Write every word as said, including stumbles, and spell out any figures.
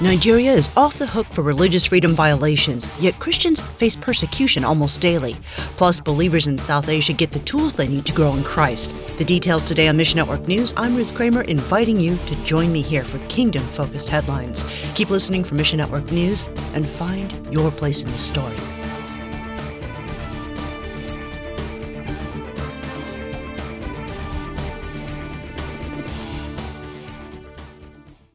Nigeria is off the hook for religious freedom violations, yet Christians face persecution almost daily. Plus, believers in South Asia get the tools they need to grow in Christ. The details today on Mission Network News. I'm Ruth Kramer, inviting you to join me here for kingdom-focused headlines. Keep listening for Mission Network News and find your place in the story.